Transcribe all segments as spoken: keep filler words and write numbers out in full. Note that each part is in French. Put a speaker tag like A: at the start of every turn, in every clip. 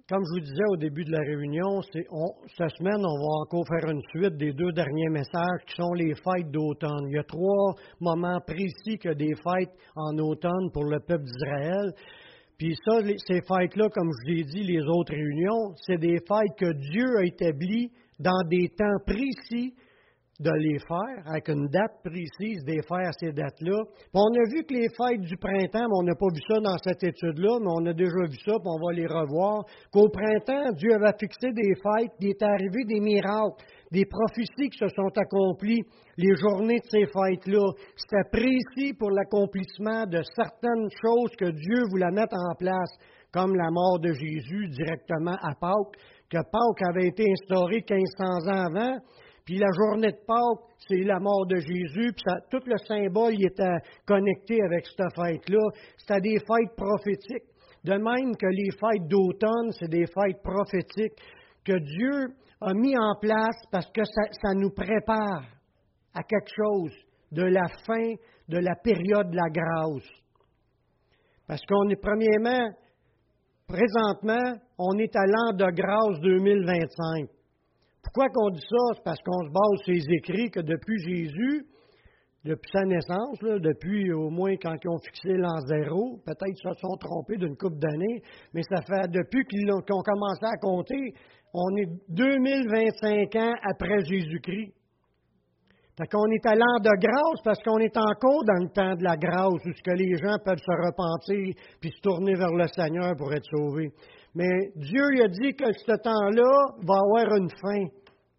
A: comme je vous disais au début de la réunion, c'est, on, cette semaine, on va encore faire une suite des deux derniers messages qui sont les fêtes d'automne. Il y a trois moments précis que des fêtes en automne pour le peuple d'Israël. Puis ça, les, ces fêtes-là, comme je vous ai dit, les autres réunions, c'est des fêtes que Dieu a établies dans des temps précis de les faire, avec une date précise, de les faire ces dates-là. Puis on a vu que les fêtes du printemps, mais on n'a pas vu ça dans cette étude-là, mais on a déjà vu ça, puis on va les revoir, qu'au printemps, Dieu avait fixé des fêtes, il est arrivé des miracles, des prophéties qui se sont accomplies, les journées de ces fêtes-là. C'était précis pour l'accomplissement de certaines choses que Dieu voulait mettre en place, comme la mort de Jésus directement à Pâques, que Pâques avait été instauré quinze cents ans avant. Puis la journée de Pâques, c'est la mort de Jésus, puis ça, tout le symbole il était connecté avec cette fête-là. C'était des fêtes prophétiques. De même que les fêtes d'automne, c'est des fêtes prophétiques que Dieu a mis en place parce que ça, ça nous prépare à quelque chose de la fin de la période de la grâce. Parce qu'on est, premièrement, présentement, on est à l'an de grâce deux mille vingt-cinq. Pourquoi qu'on dit ça? C'est parce qu'on se base sur les écrits que depuis Jésus, depuis sa naissance, là, depuis au moins quand ils ont fixé l'an zéro, peut-être qu'ils se sont trompés d'une couple d'années, mais ça fait depuis qu'ils ont, qu'ils ont commencé à compter, on est deux mille vingt-cinq ans après Jésus-Christ. Fait qu'on est à l'an de grâce parce qu'on est encore dans le temps de la grâce où ce que les gens peuvent se repentir puis se tourner vers le Seigneur pour être sauvés. Mais Dieu lui a dit que ce temps-là va avoir une fin.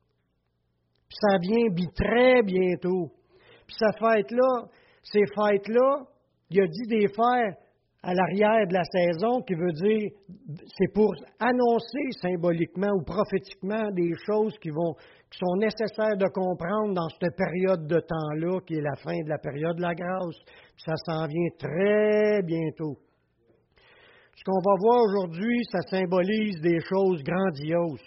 A: Puis ça vient très bientôt. Puis cette fête-là, ces fêtes-là, il a dit des faire à l'arrière de la saison, qui veut dire, c'est pour annoncer symboliquement ou prophétiquement des choses qui vont, qui sont nécessaires de comprendre dans cette période de temps-là, qui est la fin de la période de la grâce. Puis ça s'en vient très bientôt. Ce qu'on va voir aujourd'hui, ça symbolise des choses grandioses.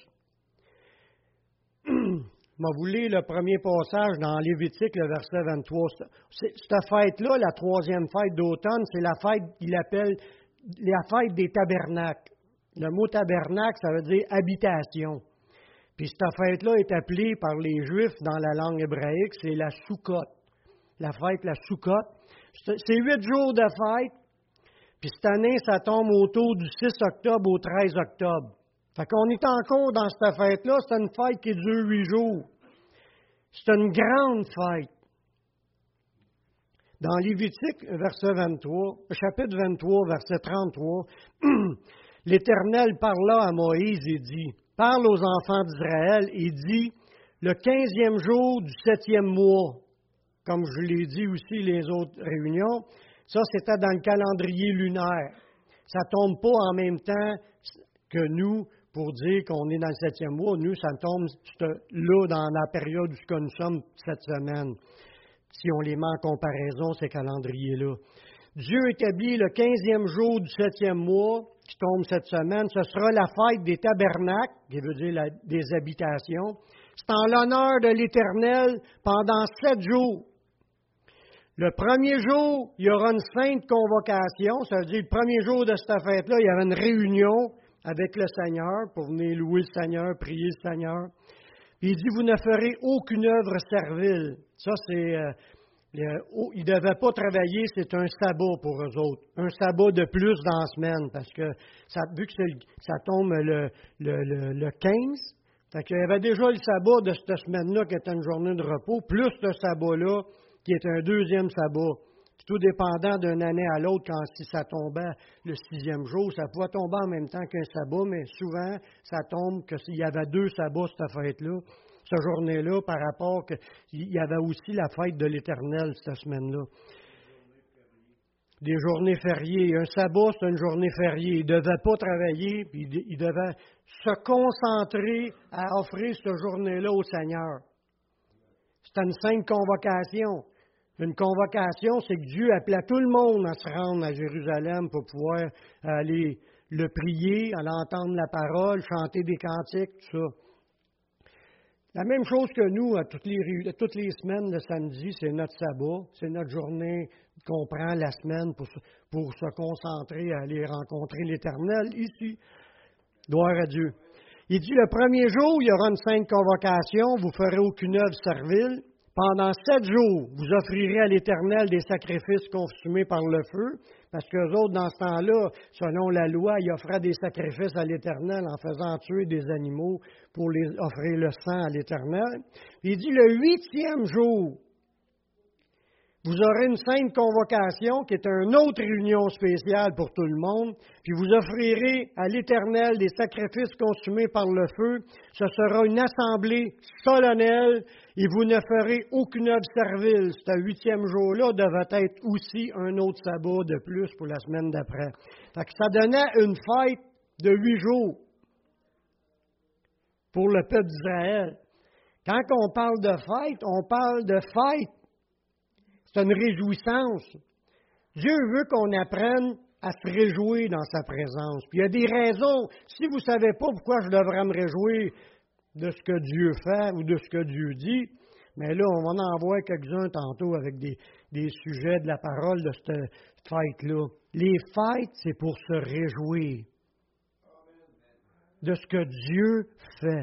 A: Je vais vous lire le premier passage dans Lévitique, le verset vingt-trois. C'est, cette fête-là, la troisième fête d'automne, c'est la fête qu'il appelle la fête des tabernacles. Le mot tabernacle, ça veut dire habitation. Puis cette fête-là est appelée par les Juifs dans la langue hébraïque, c'est la Soukot. La fête, la Soukot. C'est huit jours de fête. Puis cette année, ça tombe autour du six octobre au treize octobre. Fait qu'on est encore dans cette fête-là. C'est une fête qui dure huit jours. C'est une grande fête. Dans Lévitique, verset vingt-trois, chapitre vingt-trois, verset trente-trois, l'Éternel parla à Moïse et dit, « Parle aux enfants d'Israël et dit, le quinzième jour du septième mois, comme je l'ai dit aussi les autres réunions, ça, c'était dans le calendrier lunaire. Ça ne tombe pas en même temps que nous pour dire qu'on est dans le septième mois. Nous, ça tombe là dans la période où nous sommes cette semaine, si on les met en comparaison, ces calendriers-là. Dieu établit le quinzième jour du septième mois, qui tombe cette semaine. Ce sera la fête des tabernacles, qui veut dire la, des habitations. C'est en l'honneur de l'Éternel pendant sept jours. Le premier jour, il y aura une sainte convocation. Ça veut dire, le premier jour de cette fête-là, il y aura une réunion avec le Seigneur pour venir louer le Seigneur, prier le Seigneur. Puis il dit, vous ne ferez aucune œuvre servile. Ça, c'est... Euh, le, oh, ils ne devaient pas travailler, c'est un sabbat pour eux autres. Un sabbat de plus dans la semaine, parce que ça, vu que c'est, ça tombe le, le, le, le quinze, fait qu'il y avait déjà le sabbat de cette semaine-là qui était une journée de repos, plus le sabbat-là, qui est un deuxième sabbat. C'est tout dépendant d'une année à l'autre, quand si ça tombait le sixième jour, ça pouvait tomber en même temps qu'un sabbat, mais souvent, ça tombe qu'il y avait deux sabbats cette fête-là, cette journée-là, par rapport qu'il y avait aussi la fête de l'Éternel cette semaine-là. Des journées fériées. Un sabbat, c'est une journée fériée. Il ne devait pas travailler, puis il devait se concentrer à offrir cette journée-là au Seigneur. C'était une sainte convocation. Une convocation, c'est que Dieu appelait tout le monde à se rendre à Jérusalem pour pouvoir aller le prier, aller entendre la parole, chanter des cantiques, tout ça. La même chose que nous, à toutes les, toutes les semaines, le samedi, c'est notre sabbat, c'est notre journée qu'on prend la semaine pour, pour se concentrer à aller rencontrer l'Éternel ici. Gloire à Dieu. Il dit, le premier jour, il y aura une sainte convocation, vous ferez aucune œuvre servile. Pendant sept jours, vous offrirez à l'Éternel des sacrifices consumés par le feu, parce qu'eux autres, dans ce temps-là, selon la loi, ils offraient des sacrifices à l'Éternel en faisant tuer des animaux pour les offrir le sang à l'Éternel. Il dit, le huitième jour, vous aurez une sainte convocation qui est une autre réunion spéciale pour tout le monde, puis vous offrirez à l'Éternel des sacrifices consumés par le feu. Ce sera une assemblée solennelle et vous ne ferez aucune œuvre servile. Ce huitième jour-là devait être aussi un autre sabbat de plus pour la semaine d'après. Fait que ça donnait une fête de huit jours pour le peuple d'Israël. Quand on parle de fête, on parle de fête. C'est une réjouissance. Dieu veut qu'on apprenne à se réjouir dans sa présence. Puis il y a des raisons. Si vous ne savez pas pourquoi je devrais me réjouir de ce que Dieu fait ou de ce que Dieu dit, mais là, on va en voir quelques-uns tantôt avec des, des sujets de la parole de cette fête-là. Les fêtes, c'est pour se réjouir de ce que Dieu fait.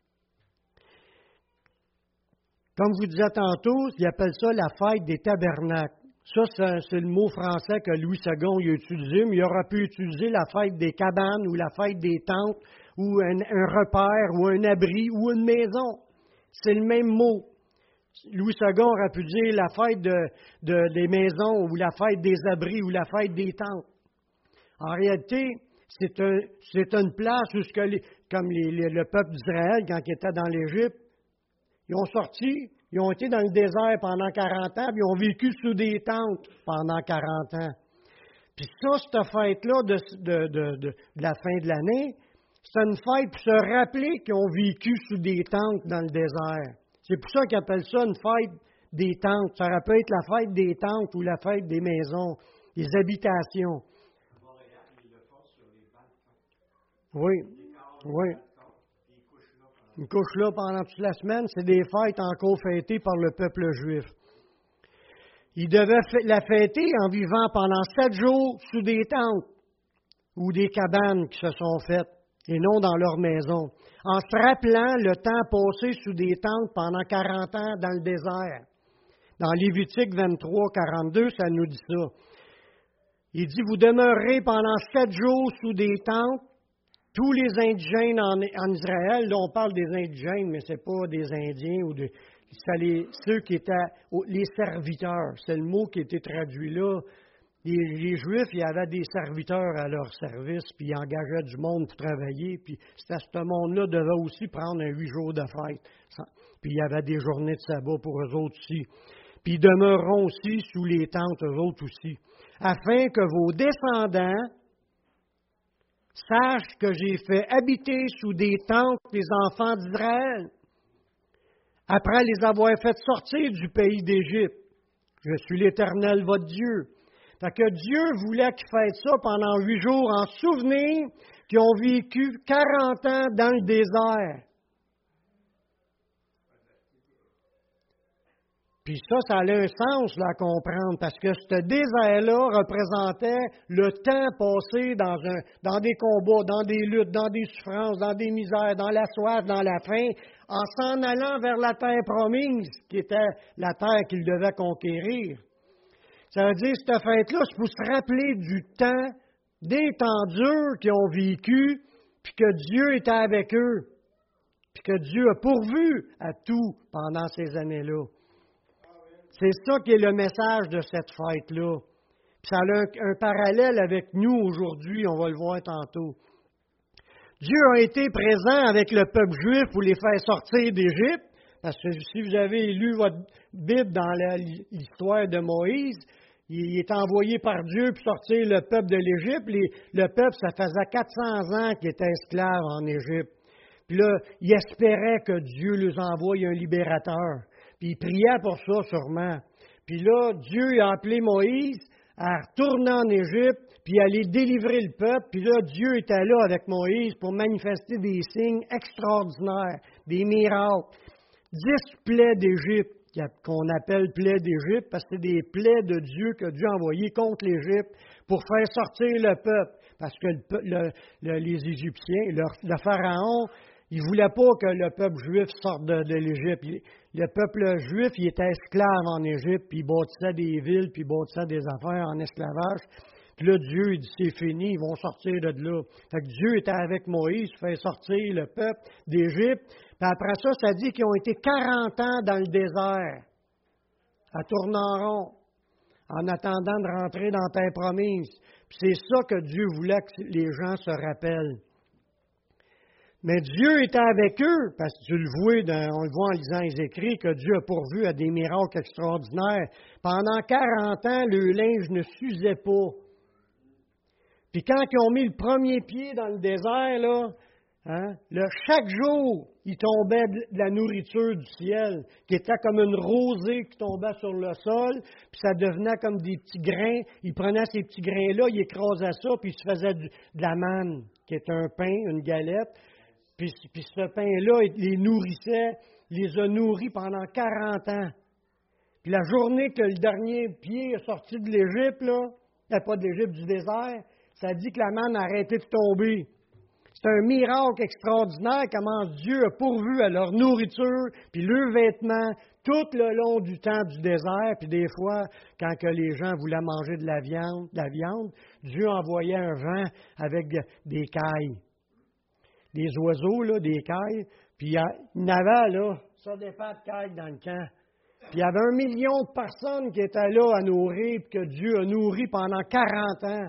A: Comme je vous disais tantôt, ils appellent ça la fête des tabernacles. Ça, c'est, c'est le mot français que Louis second a utilisé, mais il aurait pu utiliser la fête des cabanes ou la fête des tentes ou un, un repère ou un abri ou une maison. C'est le même mot. Louis second aurait pu dire la fête de, de, des maisons ou la fête des abris ou la fête des tentes. En réalité, c'est, un, c'est une place où, ce que les, comme les, les, le peuple d'Israël, quand il était dans l'Égypte, ils ont sorti, ils ont été dans le désert pendant quarante ans, puis ils ont vécu sous des tentes pendant quarante ans. Puis ça, cette fête-là de, de, de, de, de la fin de l'année, c'est une fête pour se rappeler qu'ils ont vécu sous des tentes dans le désert. C'est pour ça qu'ils appellent ça une fête des tentes. Ça aurait pu être la fête des tentes ou la fête des maisons, des habitations. À Montréal, ils le font sur les balcons. Oui, oui. Une couche là pendant toute la semaine, c'est des fêtes encore fêtées par le peuple juif. Ils devaient la fêter en vivant pendant sept jours sous des tentes ou des cabanes qui se sont faites, et non dans leur maison, en se rappelant le temps passé sous des tentes pendant quarante ans dans le désert. Dans Lévitique vingt-trois, quarante-deux, ça nous dit ça. Il dit, vous demeurerez pendant sept jours sous des tentes. Tous les indigènes en, en Israël, là on parle des indigènes, mais ce n'est pas des Indiens, ou de, c'est les, ceux qui étaient les serviteurs. C'est le mot qui a été traduit là. Les, les Juifs, il y avait des serviteurs à leur service, puis ils engageaient du monde pour travailler, puis c'était, ce monde-là devait aussi prendre un huit jours de fête. Puis il y avait des journées de sabbat pour eux autres aussi. Puis ils demeureront aussi sous les tentes, eux autres aussi, afin que vos descendants sache que j'ai fait habiter sous des tentes les enfants d'Israël, après les avoir fait sortir du pays d'Égypte. Je suis l'Éternel, votre Dieu. Fait que Dieu voulait qu'ils fassent ça pendant huit jours en souvenir qu'ils ont vécu quarante ans dans le désert. Puis ça, ça a un sens là, à comprendre, parce que ce désert-là représentait le temps passé dans, un, dans des combats, dans des luttes, dans des souffrances, dans des misères, dans la soif, dans la faim, en s'en allant vers la terre promise, qui était la terre qu'ils devaient conquérir. Ça veut dire, cette fête-là, c'est pour se rappeler du temps, des temps durs qu'ils ont vécu, puis que Dieu était avec eux, puis que Dieu a pourvu à tout pendant ces années-là. C'est ça qui est le message de cette fête-là. Puis ça a un, un parallèle avec nous aujourd'hui, on va le voir tantôt. Dieu a été présent avec le peuple juif pour les faire sortir d'Égypte, parce que si vous avez lu votre Bible dans la, l'histoire de Moïse, il est envoyé par Dieu pour sortir le peuple de l'Égypte. Les, le peuple, ça faisait quatre cents ans qu'il était esclave en Égypte. Puis là, il espérait que Dieu leur envoie un libérateur. Puis il priait pour ça, sûrement. Puis là, Dieu a appelé Moïse à retourner en Égypte, puis aller délivrer le peuple. Puis là, Dieu était là avec Moïse pour manifester des signes extraordinaires, des miracles. Dix plaies d'Égypte, qu'on appelle plaies d'Égypte, parce que c'est des plaies de Dieu que Dieu a envoyées contre l'Égypte pour faire sortir le peuple. Parce que le, le, le, les Égyptiens, le, le Pharaon, il ne voulait pas que le peuple juif sorte de, de l'Égypte. Le peuple juif, il était esclave en Égypte, puis il bâtissait des villes, puis il bâtissait des affaires en esclavage. Puis là, Dieu, il dit, c'est fini, ils vont sortir de là. Fait que Dieu était avec Moïse, fait sortir le peuple d'Égypte. Puis après ça, ça dit qu'ils ont été quarante ans dans le désert, à tourner en rond, en attendant de rentrer dans la terre promise. Puis c'est ça que Dieu voulait que les gens se rappellent. Mais Dieu était avec eux, parce que tu le vois, dans, on le voit en lisant les écrits, que Dieu a pourvu à des miracles extraordinaires. Pendant quarante ans, le linge ne s'usait pas. Puis quand ils ont mis le premier pied dans le désert, là, hein, là, chaque jour, il tombait de la nourriture du ciel, qui était comme une rosée qui tombait sur le sol, puis ça devenait comme des petits grains. Il prenait ces petits grains-là, il écrasait ça, puis il se faisait du, de la manne, qui est un pain, une galette. Puis, puis ce pain-là, il les nourrissait, il les a nourris pendant quarante ans. Puis la journée que le dernier pied est sorti de l'Égypte, là, pas de l'Égypte, du désert, ça dit que la manne a arrêté de tomber. C'est un miracle extraordinaire comment Dieu a pourvu à leur nourriture, puis leurs vêtements, tout le long du temps du désert. Puis des fois, quand que les gens voulaient manger de la viande, de la viande, Dieu envoyait un vent avec des cailles. Des oiseaux, là, des cailles. Puis il y en avait, là, ça des pattes de cailles dans le camp. Puis il y avait un million de personnes qui étaient là à nourrir, puis que Dieu a nourri pendant quarante ans.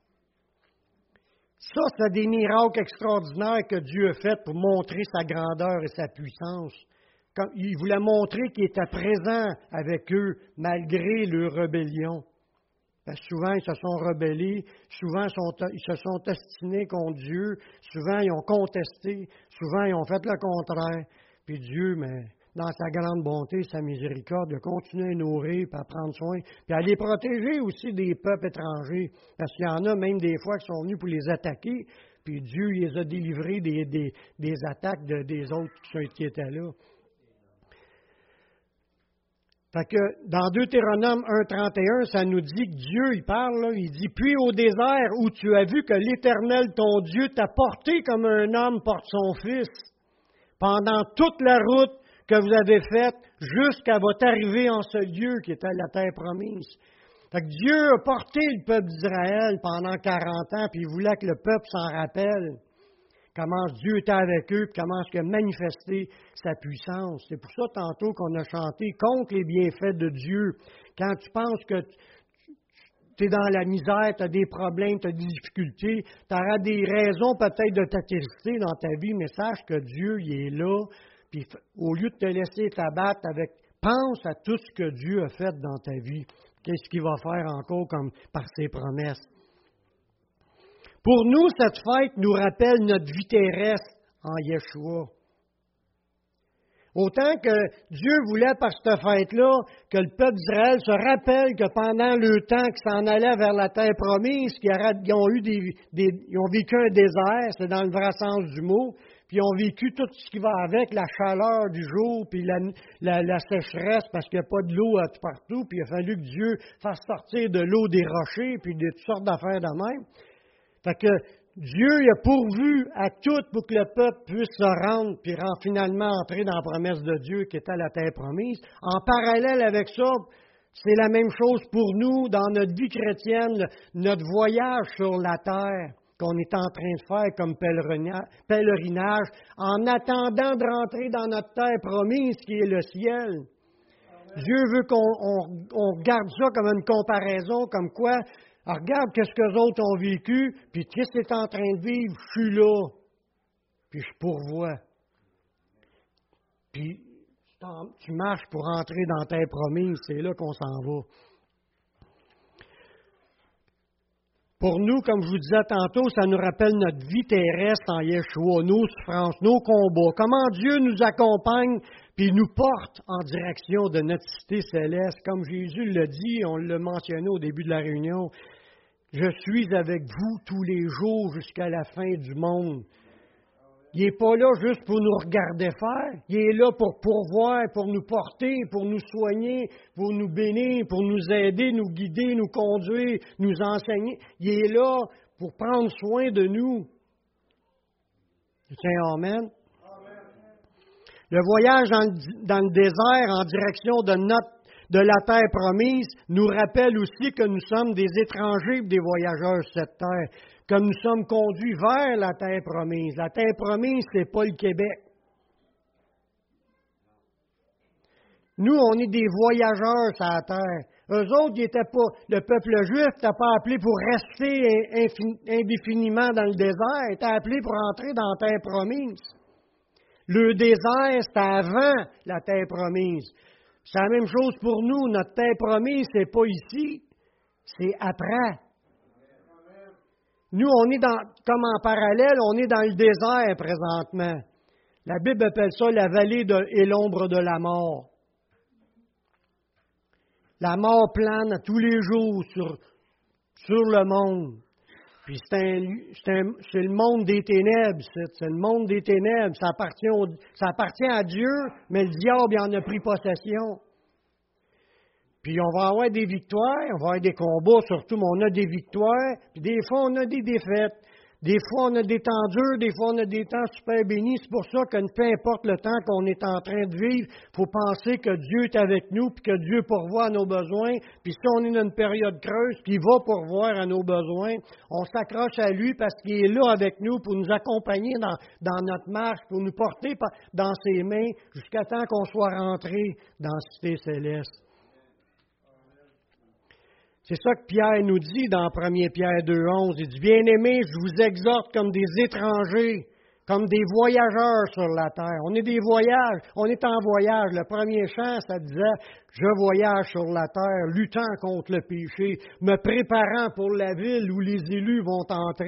A: Ça, c'est des miracles extraordinaires que Dieu a fait pour montrer sa grandeur et sa puissance. Quand il voulait montrer qu'il était présent avec eux, malgré leur rébellion. Parce que souvent, ils se sont rebellés, souvent, ils se sont ostinés contre Dieu, souvent, ils ont contesté, souvent, ils ont fait le contraire. Puis Dieu, mais dans sa grande bonté, sa miséricorde, de continuer à nourrir, puis à prendre soin, puis à les protéger aussi des peuples étrangers. Parce qu'il y en a même des fois qui sont venus pour les attaquer, puis Dieu les a délivrés des, des, des attaques de, des autres qui étaient là. Fait que dans Deutéronome un trente et un, ça nous dit que Dieu, il parle, là, il dit « Puis au désert où tu as vu que l'Éternel, ton Dieu, t'a porté comme un homme porte son fils, pendant toute la route que vous avez faite, jusqu'à votre arrivée en ce lieu qui était la terre promise. » Fait que Dieu a porté le peuple d'Israël pendant quarante ans, puis il voulait que le peuple s'en rappelle. Comment Dieu était avec eux, puis comment il a manifesté sa puissance. C'est pour ça, tantôt, qu'on a chanté contre les bienfaits de Dieu. Quand tu penses que tu es dans la misère, tu as des problèmes, tu as des difficultés, tu auras des raisons peut-être de t'attrister dans ta vie, mais sache que Dieu, il est là, puis au lieu de te laisser t'abattre avec, pense à tout ce que Dieu a fait dans ta vie. Qu'est-ce qu'il va faire encore comme par ses promesses. Pour nous, cette fête nous rappelle notre vie terrestre en Yeshua. Autant que Dieu voulait par cette fête-là que le peuple d'Israël se rappelle que pendant le temps qu'ils s'en allaient vers la terre promise, qu'ils ont, eu des, des, ils ont vécu un désert, c'est dans le vrai sens du mot, puis ils ont vécu tout ce qui va avec, la chaleur du jour, puis la, la, la sécheresse parce qu'il n'y a pas de l'eau partout, puis il a fallu que Dieu fasse sortir de l'eau des rochers, puis de toutes sortes d'affaires de même. Fait que Dieu il a pourvu à tout pour que le peuple puisse se rendre puis finalement entrer dans la promesse de Dieu qui était la terre promise. En parallèle avec ça, c'est la même chose pour nous dans notre vie chrétienne, notre voyage sur la terre qu'on est en train de faire comme pèlerinage en attendant de rentrer dans notre terre promise qui est le ciel. Dieu veut qu'on on, on regarde ça comme une comparaison, comme quoi alors, regarde ce que les autres ont vécu, puis qu'est-ce que tu es en train de vivre, je suis là, puis je pourvois. Puis tu marches pour entrer dans ta promise, c'est là qu'on s'en va. Pour nous, comme je vous disais tantôt, ça nous rappelle notre vie terrestre en Yeshua, nos souffrances, nos combats, comment Dieu nous accompagne puis nous porte en direction de notre cité céleste. Comme Jésus l'a dit, on l'a mentionné au début de la réunion, « Je suis avec vous tous les jours jusqu'à la fin du monde. » Il n'est pas là juste pour nous regarder faire. Il est là pour pourvoir, pour nous porter, pour nous soigner, pour nous bénir, pour nous aider, nous guider, nous conduire, nous enseigner. Il est là pour prendre soin de nous. Tiens, amen. Le voyage dans le, dans le désert en direction de, notre, de la terre promise nous rappelle aussi que nous sommes des étrangers et des voyageurs sur cette terre, comme nous sommes conduits vers la terre promise. La terre promise, ce n'est pas le Québec. Nous, on est des voyageurs sur la terre. Eux autres, ils étaient pas, le peuple juif n'était pas appelé pour rester indéfiniment dans le désert, il était appelé pour entrer dans la terre promise. Le désert, c'était avant la terre promise. C'est la même chose pour nous. Notre terre promise, ce n'est pas ici, c'est après. Nous, on est dans, comme en parallèle, on est dans le désert présentement. La Bible appelle ça la vallée de, et l'ombre de la mort. La mort plane tous les jours sur, sur le monde. Puis c'est, un, c'est, un, c'est le monde des ténèbres, c'est, c'est le monde des ténèbres. Ça appartient, au, ça appartient à Dieu, mais le diable en a pris possession. Puis on va avoir des victoires, on va avoir des combats surtout, mais on a des victoires, puis des fois on a des défaites. Des fois on a des temps durs, des fois on a des temps super bénis. C'est pour ça que peu importe le temps qu'on est en train de vivre, il faut penser que Dieu est avec nous, puis que Dieu pourvoit à nos besoins. Puis si on est dans une période creuse, puis il va pourvoir à nos besoins, on s'accroche à lui parce qu'il est là avec nous pour nous accompagner dans, dans notre marche, pour nous porter dans ses mains jusqu'à temps qu'on soit rentré dans la cité céleste. C'est ça que Pierre nous dit dans premier Pierre deux onze. Il dit, « Bien-aimés, je vous exhorte comme des étrangers, comme des voyageurs sur la terre. » On est des voyages, on est en voyage. Le premier chant, ça disait, « Je voyage sur la terre, luttant contre le péché, me préparant pour la ville où les élus vont entrer. »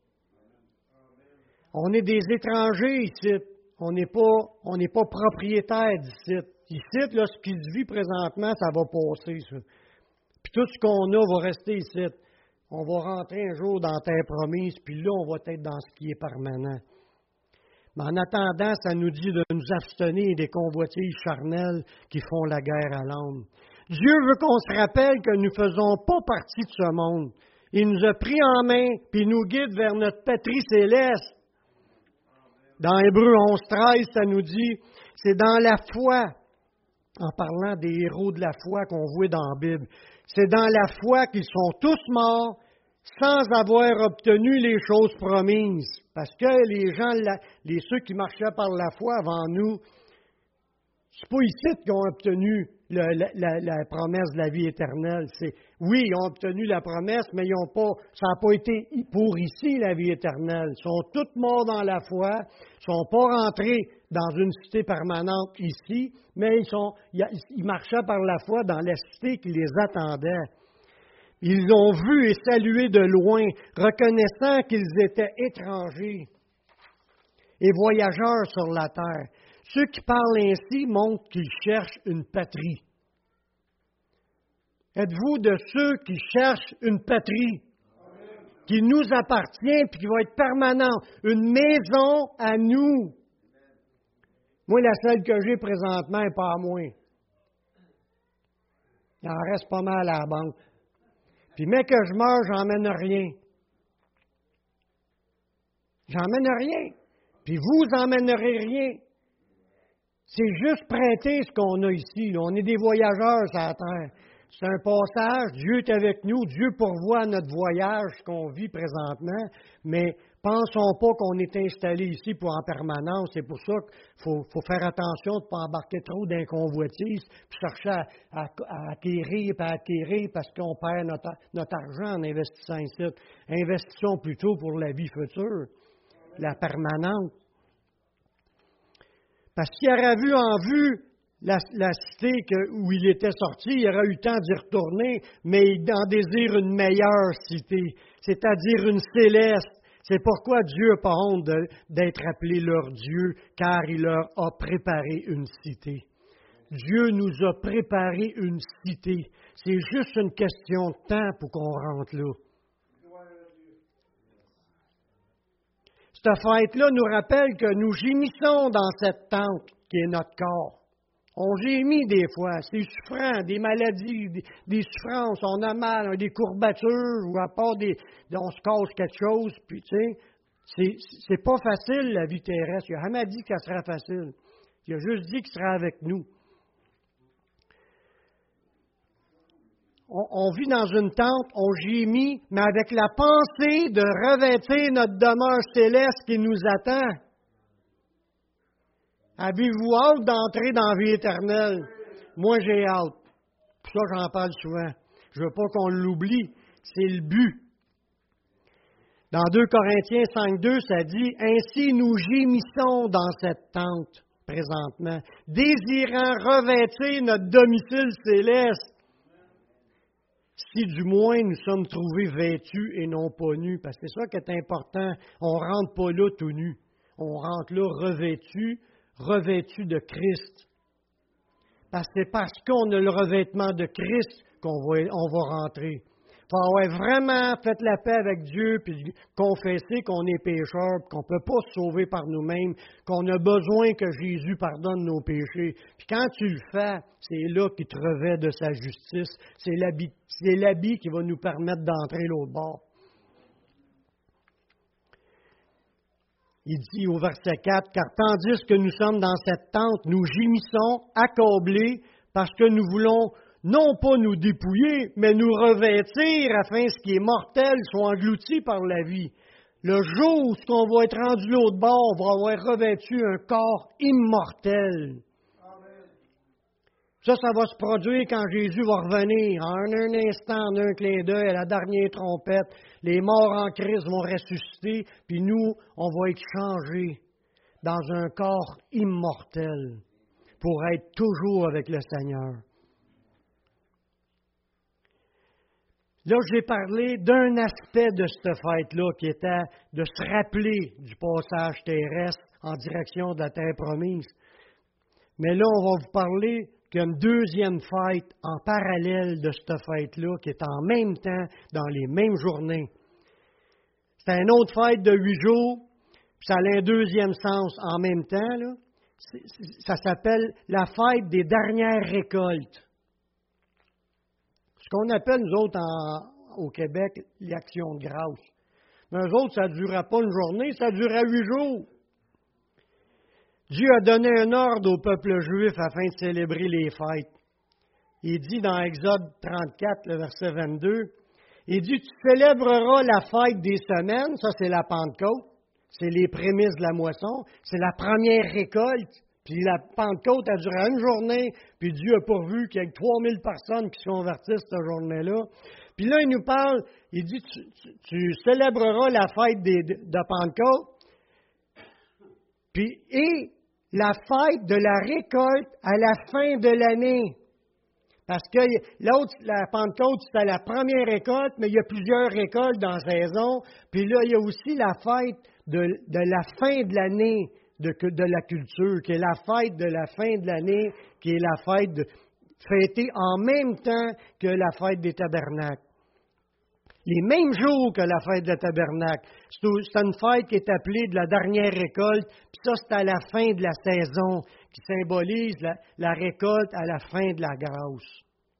A: On est des étrangers ici. On n'est pas, on n'est pas propriétaire d'ici. Ici, là, ce qui se vit présentement, ça va passer, ça. Puis tout ce qu'on a va rester ici. On va rentrer un jour dans la terre promise, puis là, on va être dans ce qui est permanent. Mais en attendant, ça nous dit de nous abstenir des convoitises charnelles qui font la guerre à l'âme. Dieu veut qu'on se rappelle que nous ne faisons pas partie de ce monde. Il nous a pris en main, puis il nous guide vers notre patrie céleste. Dans Hébreux onze treize, ça nous dit, c'est dans la foi, en parlant des héros de la foi qu'on voit dans la Bible, c'est dans la foi qu'ils sont tous morts sans avoir obtenu les choses promises. Parce que les gens, les, ceux qui marchaient par la foi avant nous, c'est pas ici qu'ils ont obtenu le, la, la, la promesse de la vie éternelle. C'est, oui, ils ont obtenu la promesse, mais ils ont pas, ça n'a pas été pour ici la vie éternelle. Ils sont tous morts dans la foi, ils ne sont pas rentrés dans une cité permanente ici, mais ils, sont, ils marchaient par la foi dans la cité qui les attendait. Ils ont vu et salué de loin, reconnaissant qu'ils étaient étrangers et voyageurs sur la terre. Ceux qui parlent ainsi montrent qu'ils cherchent une patrie. Êtes-vous de ceux qui cherchent une patrie qui nous appartient et qui va être permanente, une maison à nous? Moi, la seule que j'ai présentement n'est pas à moi. Il en reste pas mal à la banque. Puis, mais que je meurs, j'emmène rien. J'emmène rien. Puis, vous emmènerez rien. C'est juste prêter ce qu'on a ici. Là. On est des voyageurs sur la terre. C'est un passage. Dieu est avec nous. Dieu pourvoit notre voyage qu'on vit présentement. Mais pensons pas qu'on est installé ici pour en permanence. C'est pour ça qu'il faut, faut faire attention de ne pas embarquer trop dans les convoitises, puis chercher à, à, à acquérir, puis à acquérir, parce qu'on perd notre, notre argent en investissant ici. Investissons plutôt pour la vie future, la permanente. Parce qu'il aurait vu en vue la, la cité que, où il était sorti, il aurait eu le temps d'y retourner, mais il en désire une meilleure cité, c'est-à-dire une céleste. C'est pourquoi Dieu n'a pas honte de, d'être appelé leur Dieu, car il leur a préparé une cité. Dieu nous a préparé une cité. C'est juste une question de temps pour qu'on rentre là. Cette fête-là nous rappelle que nous gémissons dans cette tente qui est notre corps. On gémit des fois, c'est souffrant, des maladies, des, des souffrances, on a mal, on a des courbatures, ou à part des, on se casse quelque chose, puis tu sais, c'est, c'est pas facile la vie terrestre. Il n'a jamais dit qu'elle sera facile. Il a juste dit qu'il sera avec nous. On, on vit dans une tente, on gémit, mais avec la pensée de revêtir notre demeure céleste qui nous attend. Avez-vous hâte d'entrer dans la vie éternelle? Moi, j'ai hâte. Pour ça, j'en parle souvent. Je veux pas qu'on l'oublie. C'est le but. Dans deux Corinthiens cinq deux, ça dit « Ainsi nous gémissons dans cette tente présentement, désirant revêtir notre domicile céleste. Si du moins nous sommes trouvés vêtus et non pas nus. » Parce que c'est ça qui est important. On ne rentre pas là tout nu. On rentre là revêtus, revêtus de Christ. Parce que c'est parce qu'on a le revêtement de Christ qu'on va, on va rentrer. Il faut avoir vraiment fait la paix avec Dieu, puis confesser qu'on est pécheur, qu'on ne peut pas se sauver par nous-mêmes, qu'on a besoin que Jésus pardonne nos péchés. Puis quand tu le fais, c'est là qu'il te revêt de sa justice. C'est l'habit, c'est l'habit qui va nous permettre d'entrer l'autre bord. Il dit au verset quatre, « Car tandis que nous sommes dans cette tente, nous gémissons, accablés, parce que nous voulons non pas nous dépouiller, mais nous revêtir afin que ce qui est mortel soit englouti par la vie. Le jour où on va être rendu l'autre bord, on va avoir revêtu un corps immortel. » Ça, ça va se produire quand Jésus va revenir. En un instant, en un clin d'œil, à la dernière trompette, les morts en Christ vont ressusciter, puis nous, on va être changés dans un corps immortel pour être toujours avec le Seigneur. Là, j'ai parlé d'un aspect de cette fête-là qui était de se rappeler du passage terrestre en direction de la terre promise. Mais là, on va vous parler qu'il y a une deuxième fête en parallèle de cette fête-là qui est en même temps dans les mêmes journées. C'est une autre fête de huit jours, puis ça a un deuxième sens en même temps. Là. C'est, c'est, ça s'appelle la fête des dernières récoltes. Ce qu'on appelle, nous autres, en, au Québec, l'action de grâce. Mais eux autres, ça ne durait pas une journée, ça durait huit jours. Dieu a donné un ordre au peuple juif afin de célébrer les fêtes. Il dit dans Exode trente-quatre, le verset vingt-deux, il dit, « Tu célébreras la fête des semaines », ça c'est la Pentecôte, c'est les prémices de la moisson, c'est la première récolte. Puis la Pentecôte a duré une journée, puis Dieu a pourvu qu'il y ait trois mille personnes qui se convertissent cette journée-là. Puis là, il nous parle, il dit, tu, tu, tu célébreras la fête des, de Pentecôte, puis et la fête de la récolte à la fin de l'année. Parce que l'autre, la Pentecôte, c'était la première récolte, mais il y a plusieurs récoltes dans la saison. Puis là, il y a aussi la fête de, de la fin de l'année. De, de la culture, qui est la fête de la fin de l'année, qui est la fête de, fêtée en même temps que la fête des tabernacles. Les mêmes jours que la fête des tabernacles. C'est, c'est une fête qui est appelée de la dernière récolte, puis ça, c'est à la fin de la saison, qui symbolise la, la récolte à la fin de la grâce.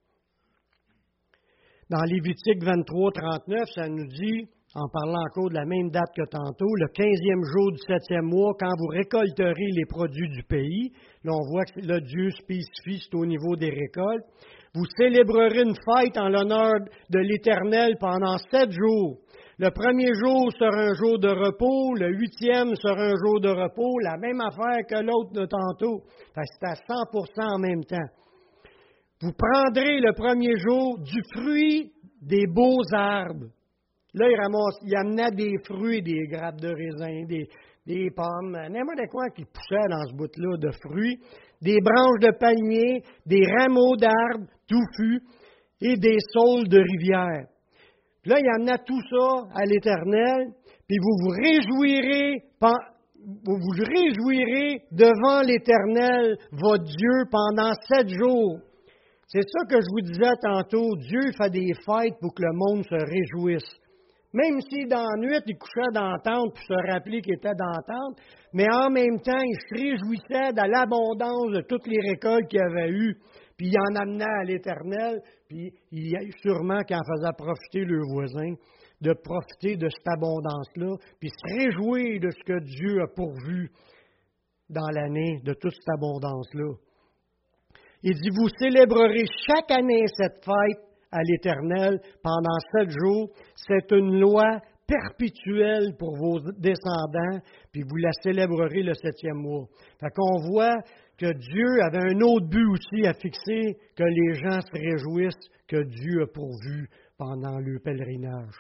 A: Dans Lévitique vingt-trois trente-neuf, ça nous dit, en parlant encore de la même date que tantôt, le quinzième jour du septième mois, quand vous récolterez les produits du pays, là on voit que le Dieu spécifie, c'est au niveau des récoltes, vous célébrerez une fête en l'honneur de l'Éternel pendant sept jours. Le premier jour sera un jour de repos, le huitième sera un jour de repos, la même affaire que l'autre de tantôt. Enfin, c'est à cent pour cent en même temps. Vous prendrez le premier jour du fruit des beaux arbres. Là, il, ramasse, il amenait des fruits, des grappes de raisin, des, des pommes, n'importe quoi qui poussait dans ce bout-là de fruits, des branches de palmier, des rameaux d'arbres touffus et des saules de rivière. Puis là, il amenait tout ça à l'Éternel, puis vous vous réjouirez, vous vous réjouirez devant l'Éternel, votre Dieu, pendant sept jours. C'est ça que je vous disais tantôt, Dieu fait des fêtes pour que le monde se réjouisse. Même si dans la nuit, il couchait dans la tente pour se rappeler qu'il était dans la tente, mais en même temps, il se réjouissait de l'abondance de toutes les récoltes qu'il avait eues, puis il en amenait à l'Éternel, puis il, sûrement qu'il en faisait profiter le voisin, de profiter de cette abondance-là, puis se réjouir de ce que Dieu a pourvu dans l'année, de toute cette abondance-là. Il dit, vous célébrerez chaque année cette fête à l'Éternel pendant sept jours. C'est une loi perpétuelle pour vos descendants, puis vous la célébrerez le septième mois. Fait qu'on voit que Dieu avait un autre but aussi à fixer, que les gens se réjouissent que Dieu a pourvu pendant le pèlerinage.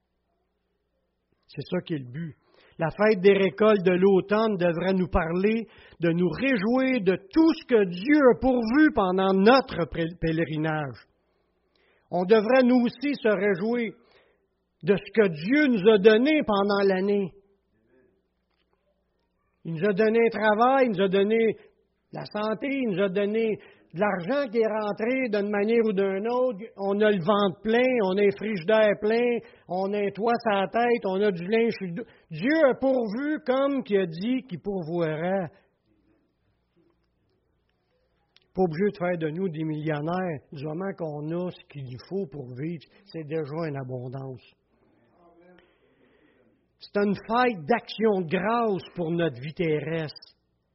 A: C'est ça qui est le but. La fête des récoltes de l'automne devrait nous parler de nous réjouir de tout ce que Dieu a pourvu pendant notre pèlerinage. On devrait nous aussi se réjouir de ce que Dieu nous a donné pendant l'année. Il nous a donné un travail, il nous a donné la santé, il nous a donné de l'argent qui est rentré d'une manière ou d'une autre. On a le ventre plein, on a les frigidaires pleins, on a un toit sur la tête, on a du linge sur le dos. Dieu a pourvu comme qu'il a dit qu'il pourvoirait. Pas obligé de faire de nous des millionnaires. Du moment qu'on a ce qu'il faut pour vivre, c'est déjà une abondance. C'est une fête d'action de grâce pour notre vie terrestre.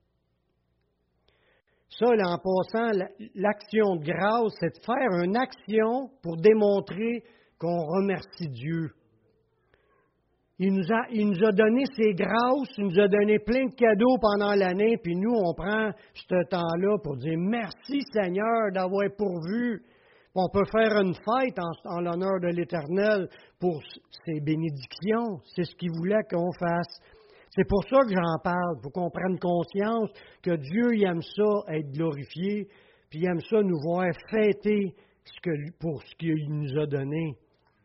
A: Ça, là, en passant, l'action de grâce, c'est de faire une action pour démontrer qu'on remercie Dieu. Il nous a, il nous a donné ses grâces, il nous a donné plein de cadeaux pendant l'année, puis nous, on prend ce temps-là pour dire merci Seigneur d'avoir pourvu. On peut faire une fête en, en l'honneur de l'Éternel pour ses bénédictions. C'est ce qu'il voulait qu'on fasse. C'est pour ça que j'en parle, pour qu'on prenne conscience que Dieu il aime ça, être glorifié, puis il aime ça nous voir fêter ce que, pour ce qu'il nous a donné.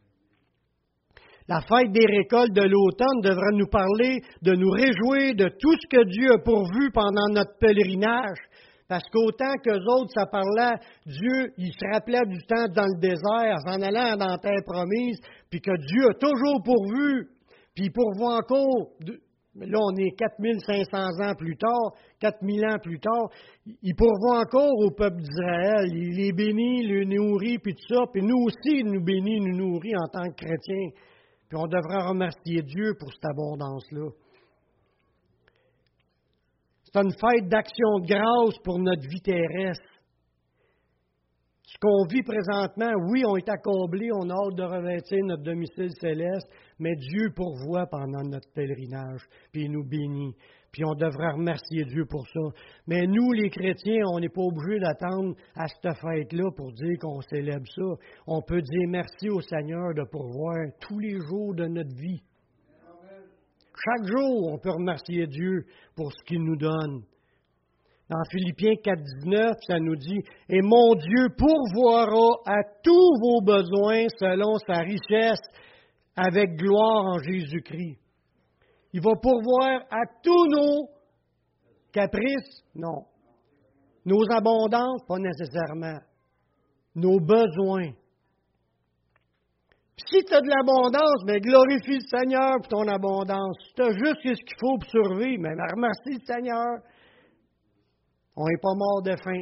A: La fête des récoltes de l'automne devrait nous parler de nous réjouir de tout ce que Dieu a pourvu pendant notre pèlerinage. Parce qu'autant qu'eux autres, ça parlait, Dieu, il se rappelait du temps dans le désert, en allant dans la terre promise, puis que Dieu a toujours pourvu, puis il pourvoit encore. Là, on est quatre mille cinq cents ans plus tard, quatre mille ans plus tard, il pourvoit encore au peuple d'Israël. Il les bénit, les nourrit, puis tout ça. Puis nous aussi, il nous bénit, nous nourrit en tant que chrétiens. Puis on devrait remercier Dieu pour cette abondance-là. C'est une fête d'action de grâce pour notre vie terrestre. Ce qu'on vit présentement, oui, on est accablés, on a hâte de revêtir notre domicile céleste, mais Dieu pourvoit pendant notre pèlerinage, puis il nous bénit. Puis on devrait remercier Dieu pour ça. Mais nous, les chrétiens, on n'est pas obligés d'attendre à cette fête-là pour dire qu'on célèbre ça. On peut dire merci au Seigneur de pourvoir tous les jours de notre vie. Chaque jour, on peut remercier Dieu pour ce qu'il nous donne. Dans Philippiens quatre dix-neuf, ça nous dit « Et mon Dieu pourvoira à tous vos besoins selon sa richesse avec gloire en Jésus-Christ. » Il va pourvoir à tous nos caprices, non. Nos abondances, pas nécessairement. Nos besoins. Si tu as de l'abondance, mais glorifie le Seigneur pour ton abondance. Si tu as juste ce qu'il faut pour survivre, mais remercie le Seigneur. On n'est pas mort de faim.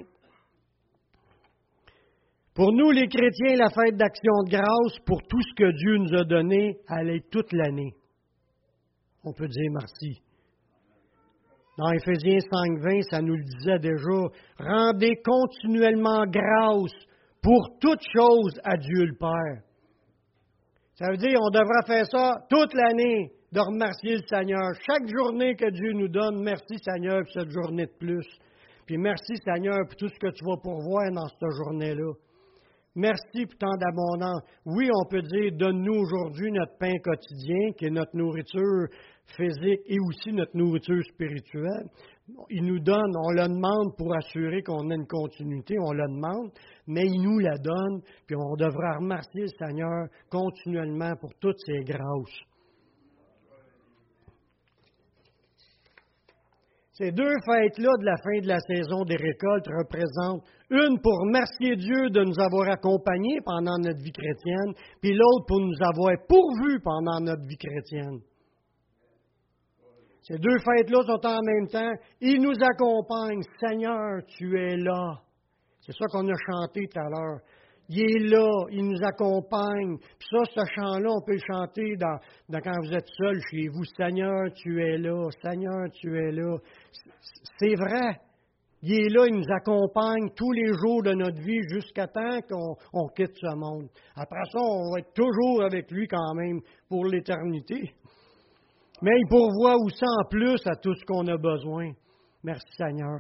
A: Pour nous, les chrétiens, la fête d'action de grâce, pour tout ce que Dieu nous a donné, elle est toute l'année. On peut dire merci. Dans Éphésiens cinq vingt, ça nous le disait déjà, « Rendez continuellement grâce pour toutes choses à Dieu le Père. » Ça veut dire qu'on devrait faire ça toute l'année, de remercier le Seigneur. Chaque journée que Dieu nous donne, merci Seigneur pour cette journée de plus. Puis merci Seigneur pour tout ce que tu vas pourvoir dans cette journée-là. Merci pour tant d'abondance. Oui, on peut dire, donne-nous aujourd'hui notre pain quotidien, qui est notre nourriture physique et aussi notre nourriture spirituelle. Il nous donne, on le demande pour assurer qu'on a une continuité, on le demande, mais il nous la donne, puis on devra remercier le Seigneur continuellement pour toutes ses grâces. Ces deux fêtes-là de la fin de la saison des récoltes représentent une pour remercier Dieu de nous avoir accompagnés pendant notre vie chrétienne, puis l'autre pour nous avoir pourvus pendant notre vie chrétienne. Ces deux fêtes-là sont en même temps. Ils nous accompagnent. Seigneur, tu es là. C'est ça qu'on a chanté tout à l'heure. Il est là, il nous accompagne. Puis ça, ce chant-là, on peut le chanter dans, dans quand vous êtes seul chez vous. Seigneur, tu es là. Seigneur, tu es là. C'est vrai. Il est là, il nous accompagne tous les jours de notre vie jusqu'à temps qu'on on quitte ce monde. Après ça, on va être toujours avec lui quand même pour l'éternité. Mais il pourvoit aussi en plus à tout ce qu'on a besoin. Merci Seigneur.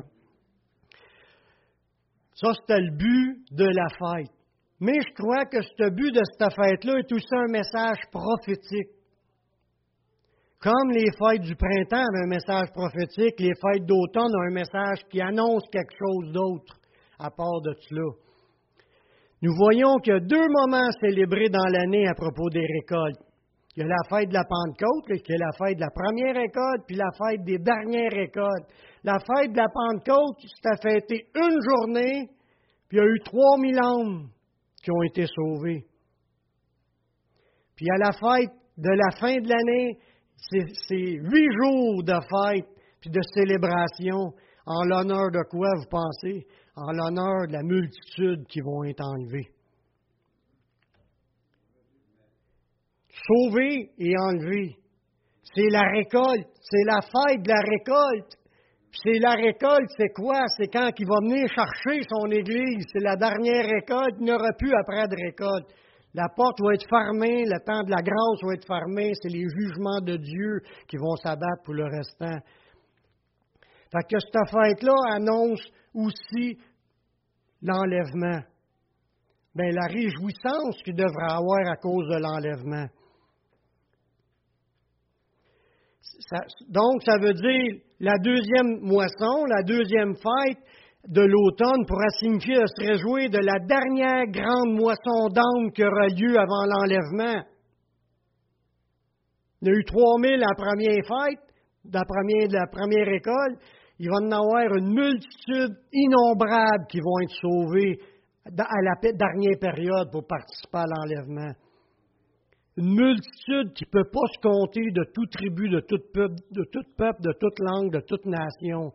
A: Ça, c'était le but de la fête. Mais je crois que ce but de cette fête-là est aussi un message prophétique. Comme les fêtes du printemps avaient un message prophétique, les fêtes d'automne ont un message qui annonce quelque chose d'autre à part de cela. Nous voyons qu'il y a deux moments célébrés dans l'année à propos des récoltes. Il y a la fête de la Pentecôte, qui est la fête de la première récolte, puis la fête des dernières récoltes. La fête de la Pentecôte, c'était fêté une journée, puis il y a eu trois mille âmes qui ont été sauvés. Puis à la fête de la fin de l'année, c'est, c'est huit jours de fête puis de célébration. En l'honneur de quoi, vous pensez? En l'honneur de la multitude qui vont être enlevés. Sauvés et enlevés. C'est la récolte. C'est la fête de la récolte. Puis c'est la récolte, c'est quoi? C'est quand il va venir chercher son Église. C'est la dernière récolte. Il n'y aura plus après de récolte. La porte va être fermée, le temps de la grâce va être fermé. C'est les jugements de Dieu qui vont s'abattre pour le restant. Fait que cette fête-là annonce aussi l'enlèvement. Bien, la réjouissance qu'il devrait avoir à cause de l'enlèvement. Ça, donc, ça veut dire la deuxième moisson, la deuxième fête de l'automne pourra signifier de se réjouir de la dernière grande moisson d'âmes qui aura lieu avant l'enlèvement. Il y a eu trois mille à la première fête, de la première, de la première école. Il va y en avoir une multitude innombrable qui vont être sauvés à la dernière période pour participer à l'enlèvement. Une multitude qui ne peut pas se compter de tout tribu, de tout peuple, de tout peuple, de toute langue, de toute nation.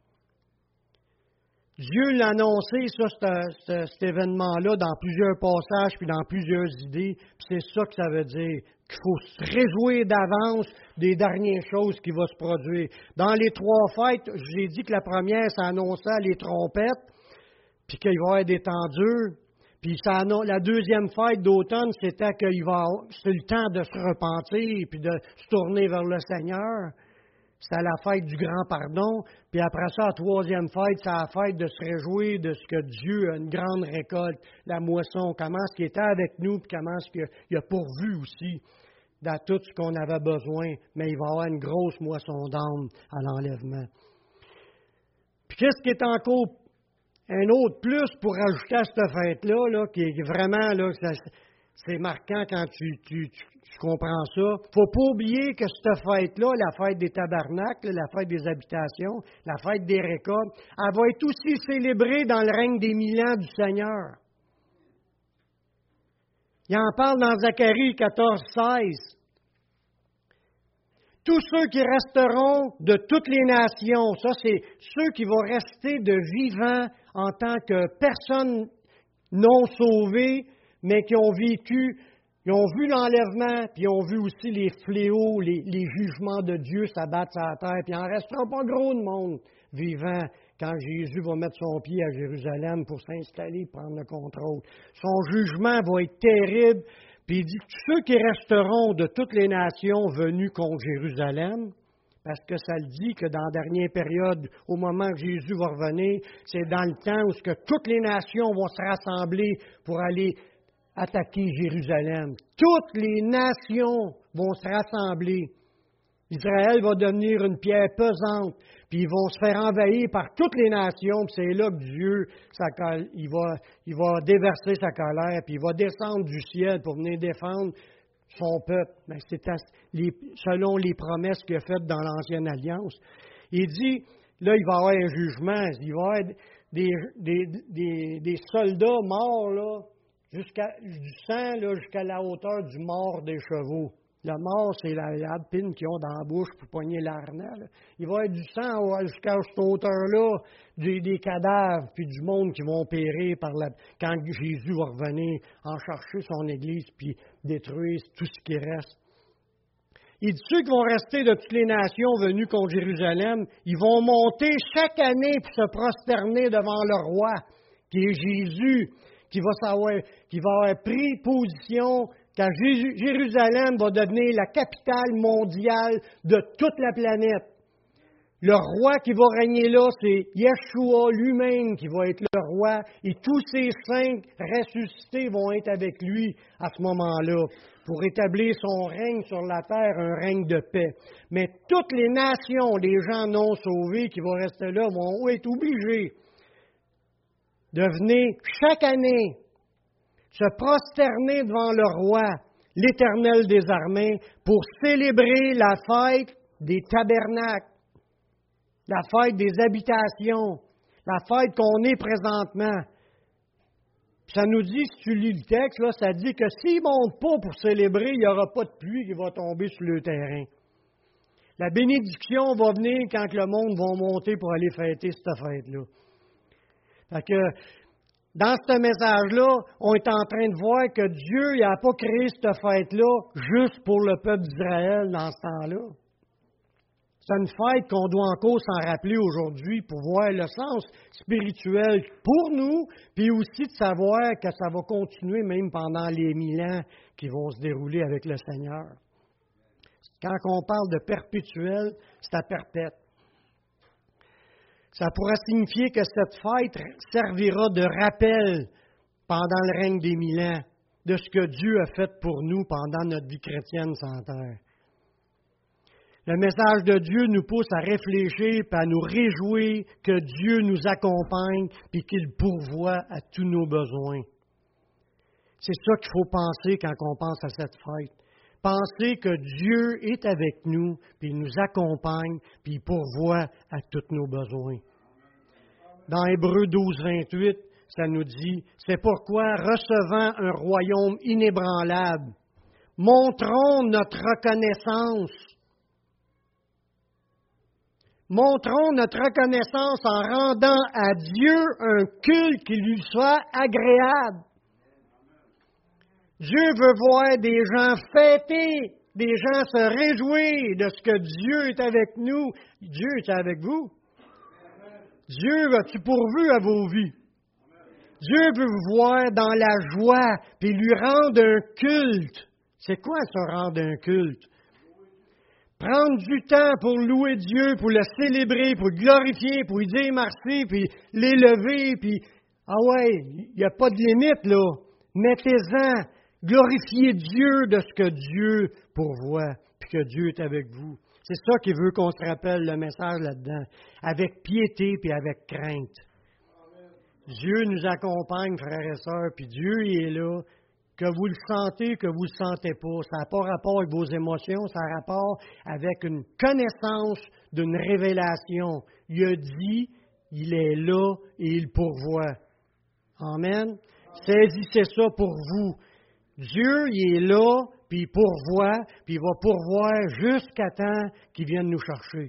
A: Dieu l'a annoncé, ça, cet, cet, cet événement-là, dans plusieurs passages puis dans plusieurs idées. Puis c'est ça que ça veut dire, qu'il faut se réjouir d'avance des dernières choses qui vont se produire. Dans les trois fêtes, j'ai dit que la première, ça annonçait les trompettes, puis qu'il va y avoir des temps durs. Puis ça, la deuxième fête d'automne, c'était qu'il va c'est le temps de se repentir puis de se tourner vers le Seigneur. C'était la fête du grand pardon. Puis après ça, la troisième fête, c'est la fête de se réjouir de ce que Dieu a une grande récolte, la moisson, comment est-ce qu'il était avec nous, puis comment est-ce qu'il a pourvu aussi dans tout ce qu'on avait besoin. Mais il va y avoir une grosse moisson d'âme à l'enlèvement. Puis qu'est-ce qui est encore un autre plus pour ajouter à cette fête-là, là, qui est vraiment, là, ça, c'est marquant quand tu, tu, tu, tu comprends ça. Il ne faut pas oublier que cette fête-là, la fête des tabernacles, la fête des habitations, la fête des récoltes, elle va être aussi célébrée dans le règne des mille ans du Seigneur. Il en parle dans Zacharie quatorze, seize. Tous ceux qui resteront de toutes les nations, ça c'est ceux qui vont rester de vivants en tant que personnes non sauvées, mais qui ont vécu, ils ont vu l'enlèvement, puis ils ont vu aussi les fléaux, les, les jugements de Dieu s'abattre sur la terre, puis il n'en restera pas gros de monde vivant quand Jésus va mettre son pied à Jérusalem pour s'installer, prendre le contrôle. Son jugement va être terrible. Puis il dit, tous ceux qui resteront de toutes les nations venues contre Jérusalem, parce que ça le dit que dans la dernière période, au moment que Jésus va revenir, c'est dans le temps où que toutes les nations vont se rassembler pour aller attaquer Jérusalem. Toutes les nations vont se rassembler. Israël va devenir une pierre pesante, puis ils vont se faire envahir par toutes les nations, puis c'est là que Dieu, sa, il, va, il va déverser sa colère, puis il va descendre du ciel pour venir défendre son peuple. C'est les, selon les promesses qu'il a faites dans l'Ancienne Alliance. Il dit, là, il va y avoir un jugement. Il va y avoir des, des, des, des soldats morts, là, jusqu'à, du sang là, jusqu'à la hauteur du mort des chevaux. Le mort, c'est la, la pine qu'ils ont dans la bouche pour poigner l'arnais. Là. Il va y avoir du sang jusqu'à cette hauteur-là, des, des cadavres, puis du monde qui vont périr par la, quand Jésus va revenir en chercher son Église, puis détruire tout ce qui reste. Il dit ceux qui vont rester de toutes les nations venues contre Jérusalem, ils vont monter chaque année pour se prosterner devant le roi, qui est Jésus, qui va savoir, qui va avoir pris position quand Jérusalem va devenir la capitale mondiale de toute la planète. Le roi qui va régner là, c'est Yeshua lui-même qui va être le roi, et tous ces saints ressuscités vont être avec lui à ce moment-là, pour établir son règne sur la terre, un règne de paix. Mais toutes les nations, les gens non sauvés qui vont rester là, vont être obligés de venir chaque année se prosterner devant le roi, l'Éternel des armées, pour célébrer la fête des tabernacles, la fête des habitations, la fête qu'on est présentement. Ça nous dit, si tu lis le texte, là, ça dit que s'ils ne montent pas pour célébrer, il n'y aura pas de pluie qui va tomber sur le terrain. La bénédiction va venir quand le monde va monter pour aller fêter cette fête-là. Fait que, dans ce message-là, on est en train de voir que Dieu n'a pas créé cette fête-là juste pour le peuple d'Israël dans ce temps-là. C'est une fête qu'on doit encore s'en rappeler aujourd'hui pour voir le sens spirituel pour nous, puis aussi de savoir que ça va continuer même pendant les mille ans qui vont se dérouler avec le Seigneur. Quand on parle de perpétuel, c'est à perpète. Ça pourrait signifier que cette fête servira de rappel pendant le règne des mille ans de ce que Dieu a fait pour nous pendant notre vie chrétienne sur terre. Le message de Dieu nous pousse à réfléchir et à nous réjouir que Dieu nous accompagne et qu'il pourvoit à tous nos besoins. C'est ça qu'il faut penser quand on pense à cette fête. Penser que Dieu est avec nous, puis il nous accompagne, puis il pourvoit à tous nos besoins. Dans Hébreux douze, vingt-huit, ça nous dit, « C'est pourquoi, recevant un royaume inébranlable, montrons notre reconnaissance. Montrons notre reconnaissance en rendant à Dieu un culte qui lui soit agréable. » Dieu veut voir des gens fêter, des gens se réjouir de ce que Dieu est avec nous. Dieu est avec vous. Dieu a-tu pourvu à vos vies? Dieu veut vous voir dans la joie, puis lui rendre un culte. C'est quoi se rendre un culte? Prendre du temps pour louer Dieu, pour le célébrer, pour le glorifier, pour lui dire merci, puis l'élever, puis ah ouais, il n'y a pas de limite là. Mettez-en, glorifiez Dieu de ce que Dieu pourvoit, puis que Dieu est avec vous. C'est ça qu'il veut qu'on se rappelle le message là-dedans, avec piété puis avec crainte. Dieu nous accompagne, frères et sœurs, puis Dieu il est là. Que vous le sentez, que vous ne le sentez pas. Ça n'a pas rapport avec vos émotions, ça a rapport avec une connaissance d'une révélation. Il a dit, il est là et il pourvoit. Amen. Saisissez ça pour vous. Dieu, il est là, puis il pourvoit, puis il va pourvoir jusqu'à temps qu'il vienne nous chercher.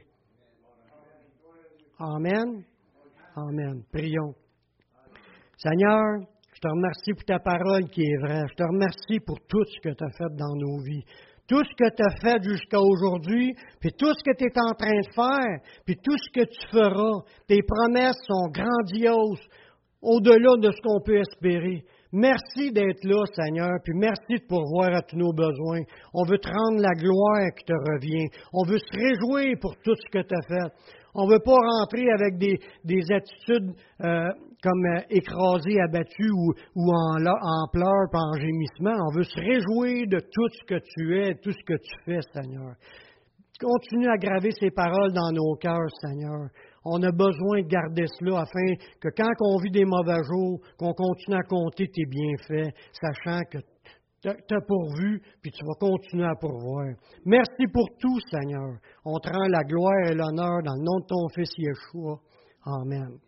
A: Amen. Amen. Prions. Seigneur, je te remercie pour ta parole qui est vraie. Je te remercie pour tout ce que tu as fait dans nos vies. Tout ce que tu as fait jusqu'à aujourd'hui, puis tout ce que tu es en train de faire, puis tout ce que tu feras. Tes promesses sont grandioses, au-delà de ce qu'on peut espérer. Merci d'être là, Seigneur, puis merci de pourvoir à tous nos besoins. On veut te rendre la gloire qui te revient. On veut se réjouir pour tout ce que tu as fait. On ne veut pas rentrer avec des, des attitudes euh, comme euh, écrasées, abattues ou, ou en, en pleurs et en gémissement. On veut se réjouir de tout ce que tu es, tout ce que tu fais, Seigneur. Continue à graver ces paroles dans nos cœurs, Seigneur. On a besoin de garder cela afin que quand on vit des mauvais jours, qu'on continue à compter tes bienfaits, sachant que t'as pourvu, puis tu vas continuer à pourvoir. Merci pour tout, Seigneur. On te rend la gloire et l'honneur dans le nom de ton Fils Yeshua. Amen.